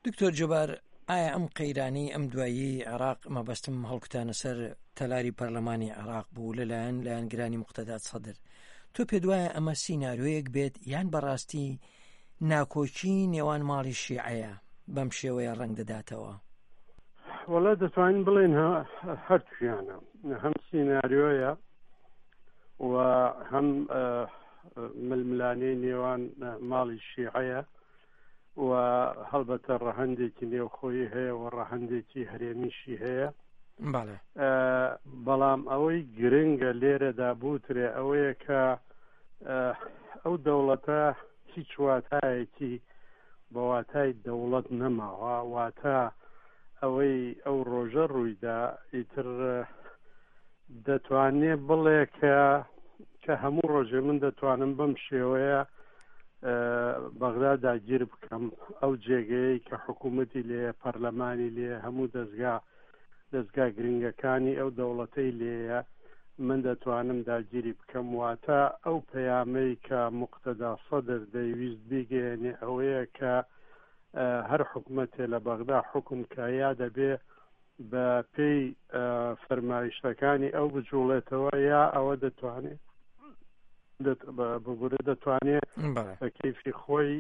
دکتۆر جوبار، ئایا ئەم قەیرانەی ئەم دوایی عێراق مەبەستم هەڵکوتانە سەر تەلاری پەرلەمانی عێراق بوو لەلایەن گرانی موقتەدا سەدر، تۆ پێت وایە ئەمە سیناریۆیەک بێت یان بەڕاستی ناکۆچی نێوان ماڵی شیعەیە بەم شێوەیە ڕەنگ دەداتەوە؟ وەڵا دەتوانین بڵێن هەرچیانە، هەم سیناریۆیە و هەم ململانەی نێوان ماڵی شیعەیە و هەڵبەتە ڕەهەندێکی نێوخۆیی هەیە و ڕەهەندێکی هەرێمیشی هەیە. بەڵام ئەوەی گرنگە لێرەدا بوترێ ئەوەیە کە ئەو دەوڵەتە هیچ واتایەکی بە واتای دەوڵەت نەماوە، واتە ئەوەی ئەو ڕۆژە ڕوویدا ئیتر دەتوانێت بڵێ کە هەموو ڕۆژێ من دەتوانم بەم شێوەیە بەغدا داگیر بکەم ئەو جێگەیەی کە حکوومەتی لێ پەرلەمانی لێ هەموو دەستگا گرنگەکانی ئەو دەوڵەتەی لێیە من دەتوانم داگیری بکەم. واتە ئەو پەیامەی کە موقتەدا سەدر دەیویست بیگەێنێ ئەوەیە کە هەر حکوومەتێ لە بەغدا حکم کە یا دەبێ بە پێی فەرمایشتەکانی ئەو بجوڵێتەوە یا ئەوە دەتوانێت ببورە دەتوانێت بە کەیفی خۆی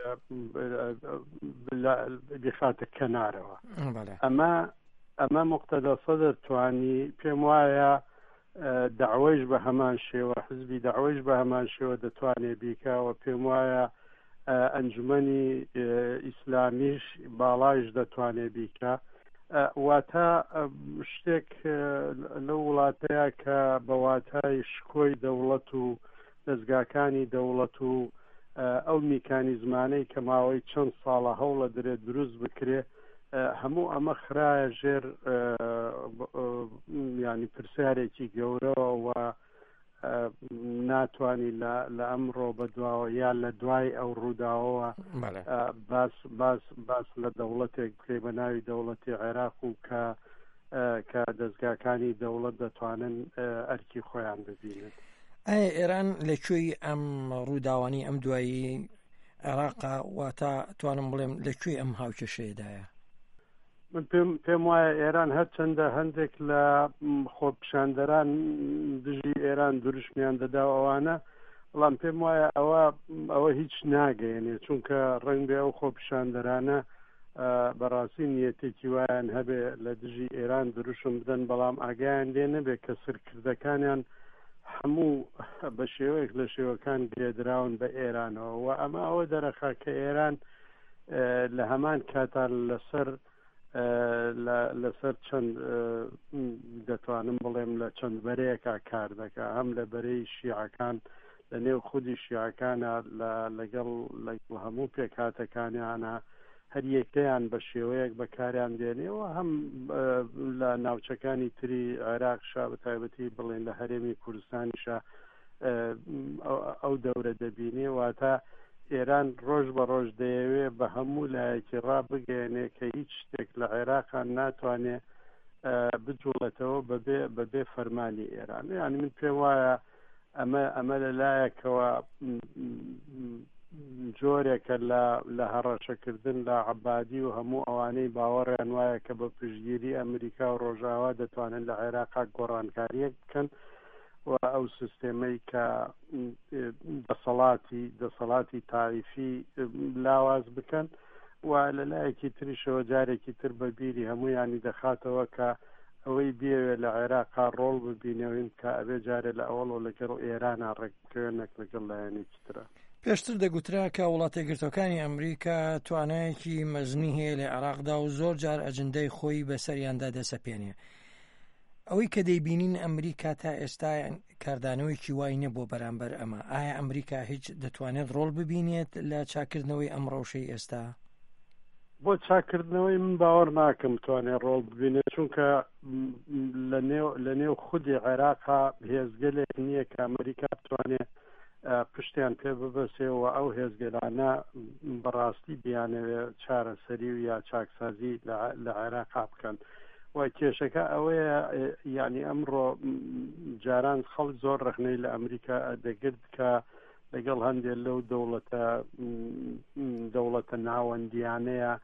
بخاتە کەنارەوە. ئەمە موقتەدا سەدر توانی پێم وایە داوایش بە هەمان شێوە حزبی داوایش بە هەمان شێوە دەتوانێت بیکەوە. پێم وایە ئەنجومەنی ئیسلامیش باڵایش دەتوانێت بیکە. واتە شتێک لەو وڵاتەیە کە بە واتای شکۆی دەوڵەت و دەستگاکانی دەوڵەت و ئەو میکانیزمانەی کە ماوەی چەند ساڵە هەوڵە درێت دروست بکرێ، هەموو ئەمە خراە ژێر ینی پرسیارێکی گەورەوە و ناتوانی لە ئەمڕۆ بەدواوە یان لە دوای ئەو ڕووداوەوە باس لە دەوڵەتێک بکەی بە ناوی دەوڵەتی عێراق و کە دەستگاکانی دەوڵەت دەتوانن ئەرکی خۆیان ببینن. ئایا ئێران لەکوێی ئەم ڕووداوانی ئەم دوایی عێراقا واتە توانم بڵێم لەکوێی ئەم هاوکێشەیەدایە؟ من پێم وایە ئێران هەرچەندە هەندێک لە خۆپیشاندەران دژی ئێران دروشمیان دەدا ئەوانە، بەڵام پێم وایە ئەوە هیچ ناگەیەنێ، چونکە ڕەنگ بێ ئەو خۆپیشاندەرانە بەڕاستی نیەتێکی وایان هەبێ لە دژی ئێران دروشم بدەن، بەڵام ئاگایان لێ نەبێ کە سەرکردەکانیان هەموو بە شێوەیەک لە شێوەکان گرێدراون بە ئێرانەوە و ئەمە ئەوە دەرەخا کە ئێران لە هەمان کاتان لەسەر چەند دەتوانم بڵێم لە چەند بەرەیەکا کار دەکا، هەم لە بەرەی شیعەکان لە نێو خودی شیعەکانە لەگەڵ هەموو پێکهاتەکانیانە هەر یەکەیان بە شێوەیەک بەکاریان دێنێەوە، هەم لە ناوچەکانی تری عێراقشا بە تایبەتی بڵێن لە هەرێمی کوردستانیشە ئەو دەورە دەبینێ. واتە ئێران ڕۆژ بە ڕۆژ دەیەوێ بە هەموو لایەکی ڕابگەێنێ کە هیچ شتێک لە عێراقان ناتوانێت بجوڵێتەوە بەبێ فەرمانی ئێران. یعنی من پێم وایە ئەمە لەلایەکەوە جۆرێکە لە هەڕەشەکردن لە عەبادی و هەموو ئەوانەی باوەڕیان وایە کە بە پشتگیری ئەمریکا و ڕۆژاوا دەتوانن لە عێراقا گۆڕانکاریەک بکەن و ئەو سیستێمەی کە دەسەڵاتی تاریفی لاواز بکەن و لەلایەکی تریشەوە جارێکی تر بە بیری هەموویانی دەخاتەوە کە ئەوەی بێوێ لە عێراقا ڕۆڵ ببینەوەین کە ئەبێ جارێ لە ئەوڵ لەگەڵ ئێرانە ڕێکبکەوێنێک لەگەڵ لایەنێکی ترە. پێشتر دەگوترا کە وڵاتە گرتوەکانی ئەمریکا توانایەکی مەزنی هەیە لە عێراقدا و زۆر جار ئەجندەی خۆی بەسەریاندا دەسەپێنێ. ئەوەی کە دەیبینین ئەمریکا تا ئێستا کاردانەوەیکی وای نەبوو بەرامبەر ئەمە. ئایا ئەمریکا هیچ دەتوانێت ڕۆڵ ببینێت لە چاکردنەوەی ئەم ڕەوشەی ئێستا؟ بۆ چاکردنەوەی من باوەڕ ناکەم توانێت ڕۆڵ ببینێت، چونکە لە نێو خودی عێراقا هێزگەلێک نییە کە ئەمریکا بتوانێت پشتیان پێ ببەسێەوە ئەو هێزگەلانە بەڕاستی بیانەوێت چارەسەری و یا چاکسازی لە عێراقا بکەن. و کێشەکە ئەوەیە یعنی ئەمڕۆ جاران خەڵک زۆر ڕخنەی لە ئەمریکا دەگرت کە لەگەڵ هەندێک لەو دەوڵەتە ناوەندیانەیە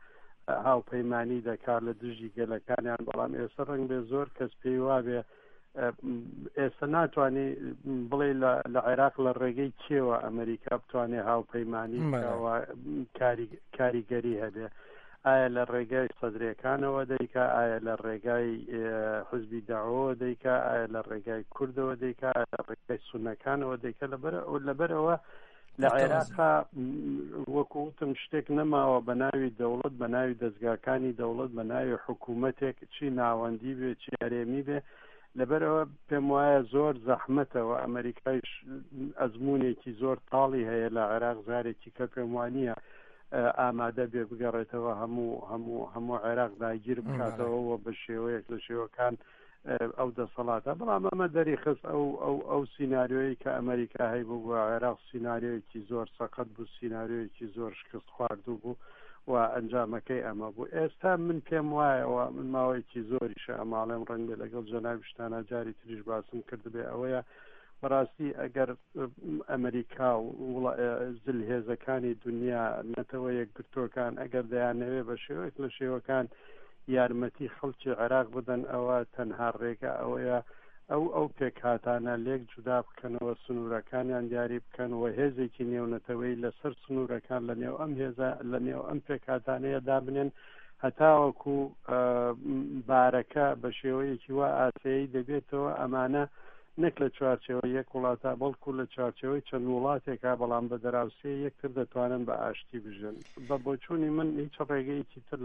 هاوپەیمانی دەکات لە دژی گەلەکانیان بەڵام ئێستا ڕەنگ بێ زۆر کەس پێی وابێ ئێستا ناتوانانی بڵێ لە عێراق لە ڕێگەی کێوە ئەمریکا بتوانێت هاوپەیمانی کاریگەری هەبێ ئایا لە ڕێگای سەدرەکانەوە دەیکا ئایا لە ڕێگای حزبی داعوە دەیکا ئایا لە ڕێگای کوردەوە دەیکا لە ڕێگای سونەکانەوە دەیکا لەبەرەوە لە عێراقا وەکوتم شتێک نەماوە بە ناوی دەوڵەت بە ناوی دەستگاکانی دەوڵەت بە ناوی حکوومەتێک چی ناوەندی بێ چی هەرێمی بێ لەبەرەوە پێم وایە زۆر زەحمەتەوە ئەمریکایش ئەزمونێکی زۆر تاڵی هەیە لە عێراق زارێکی کە پێم وانییە ئامادە بێ بگەڕێتەوە هەموو عێراق داگیر بکاتەوە بە شێوەیەک لە شێوەکان ئەو دەسەڵاتە بەڵام ئەمە دەریخست ئەو سیناریۆیی کە ئەمریکا هەیبوو بۆ عێراق سیناریۆیەکی زۆر سەقەت بوو سیناریۆیەکی زۆر شکست خواردوو بوو و ئەنجامەکەی ئەمە بوو ئێستا من پێم وایەوە من ماوەیەکی زۆریشە ئەماڵێم ڕەنگ بێ لەگەڵ جەنابی شتانە جاری تریش باسم کردبێ ئەوەیە بەڕاستی ئەگەر ئەمریکا و زلهێزەکانی دنیا نەتەوە یەکگرتوەکان ئەگەر دەیانەوێ بە شێوەیەک لە شێوەکان یارمەتی خەڵکی عێراق بدەن ئەوە تەنها ڕێگە ئەوەیە ئەو پێکهاتانە لێک جودا بکەنەوە سنوورەکانیان دیاری بکەن و هێزێکی نێونەتەوەی لەسەر سنوورەکان لە نێو ئەم هێزە لە نێو ئەم پێکهاتانەیە دابنێن هەتاوەکو بارەکە بە شێوەیەکی وا ئاسایی دەبێتەوە ئەمانە نەک لە چوارچەوە یەک وڵاتە بەڵکو لە چوارچەوەی چەند وڵاتێکا بەڵام بە دەراوسێ یەکتر دەتوانن بە ئاشتی بژن بە بۆچوونی من هیچ ڕێگەیەکی تر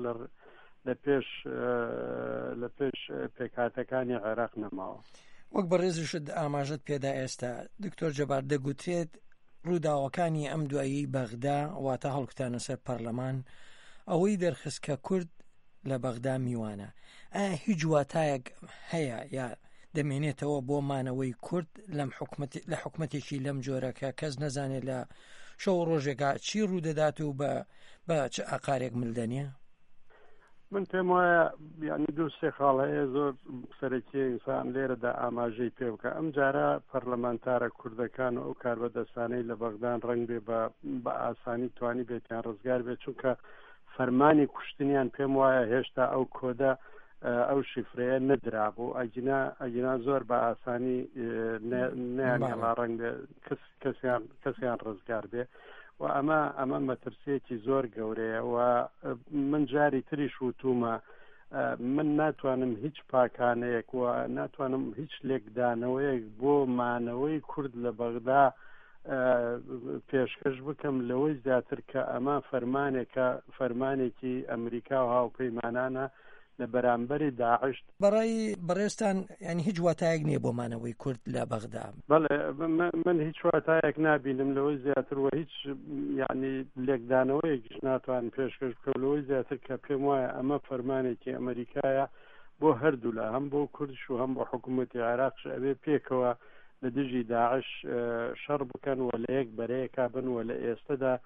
لە پێش پێکهاتەکانی عێراق نەماوە. وەک بەڕێزی شت ئاماژەت پێدا ئێستا دکتۆر جەبار دەگوترێت ڕووداوەکانی ئەم دوایی بەغدا واتە هەڵکوتانە سەر پەرلەمان ئەوەی دەرخست کە کورد لە بەغدا میوانە ئایا هیچ واتایەک هەیە یا دەمێنێتەوە بۆ مانەوەی کورد لە حکومەتێکی لەم جۆرەکە کەس نەزانێت لە شەو ڕۆژێکا چی ڕوودەدات و بە چ ئاقارێک ملدەنیە؟ من پێم وایە یعنی دوو سێ خاڵ هەیە زۆر سەرەکی ئینسان لێرەدا ئاماژەی پێ بکە ئەم جارە پەرلەمانتارە کوردەکان و ئەو کاربەدەستانەی لە بەغدان ڕەنگ بێ بە ئاسانی توانی بێتیان ڕزگار بێت چونکە فەرمانی کوشتنیان پێم وایە هێشتا ئەو کۆدە ئەو شیفرەیە نەدرابوو ئەگینا زۆر بە ئاسانی نیانێڵا ڕەنگ بێ کەسیان ڕزگار بێ و ئەمە مەترسیەکی زۆر گەورەیە و من جاری تریش وتومە من ناتوانم هیچ پاکانەیەک و ناتوانم هیچ لێکدانەوەیەک بۆ مانەوەی کورد لە بەغدا پێشکەش بکەم لەوەی زیاتر کە ئەمە فەرمانێکی ئەمریکا و هاوپەیمانانە لە بەرامبەری داعش بەڕای بەڕێستان ینی هیچ واتایەک نییە بۆ مانەوەی کورد لە بەغدا. بەڵێ من هیچ واتایەک نابینم لەوەی زیاتر و هیچ یعنی لێکدانەوەیەکیش ناتوان پێشکەش بکەم لەوەی زیاتر کە پێم وایە ئەمە فەرمانێکی ئەمریکایە بۆ هەردوو لە هەم بۆ کوردش و هەم بۆ حکوومەتی عێراقش ئەبێ پێکەوە لە دژی داعش شەڕ بکەن و لە یەک بەرەیەکا بن و لە ئێستادا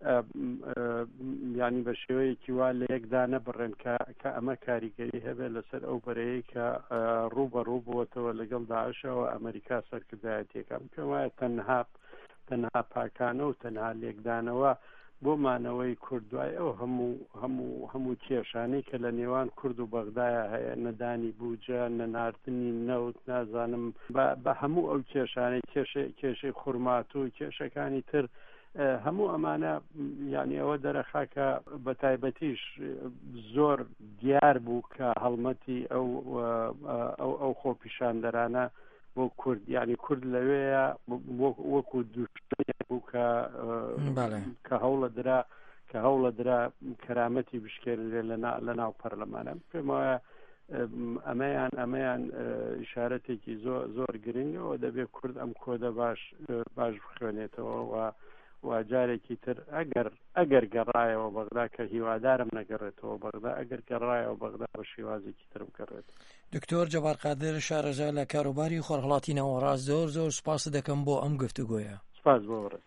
ینی بە شێوەیەکی وا لە یەکدا نەبڕێن کە ئەمە کاریگەری هەبێت لەسەر ئەو بەرەیە کە ڕوو بووەتەوە لەگەڵ داعشەوە ئەمریکا سەرکردایەتێکم پێم وایە تەنها پاکانە و تەنها لێکدانەوە بۆ مانەوەی کوردوای ئەو هەموو کێشانەی کە لە نێوان کورد و بەغدایە هەیە نەدانی بووجە نەناردنی نەوت نازانم بە هەموو ئەو کێشانەی کێشەی خورمات و کێشەکانی تر هەموو ئەمانە یعنی ئەوە دەرەخاکە بە تایبەتیش زۆر دیار بوو کە هەڵمەتی ئەو خۆپیشاندەرانە بۆ کورد یعنی کورد لەوەیە وەکو دووشتنی بوو کە هەوڵە درا کەرامەتی بشکێنرێ لە ناو پەرلەمانە پێم وایە ئەمەیان ئیشارەتێکی زۆر گرنگەوە دەبێت کورد ئەم کۆدە باش بخوێنێتەوە و جارێکی تر ئەگەر گەڕایەوە بەغدا کە هیوادارم نەگەڕێتەوە بەغدا ئەگەر گەڕایەوە بەغدا بە شێوازێکی تر بگەڕێت. دکتۆر جەبار قادر شارەزای لە کاروباری خۆرهەڵاتی ناوەڕاست زۆر سوپاس دەکەم بۆ ئەم گفتوگۆیە. سپاس بۆ ڕێز.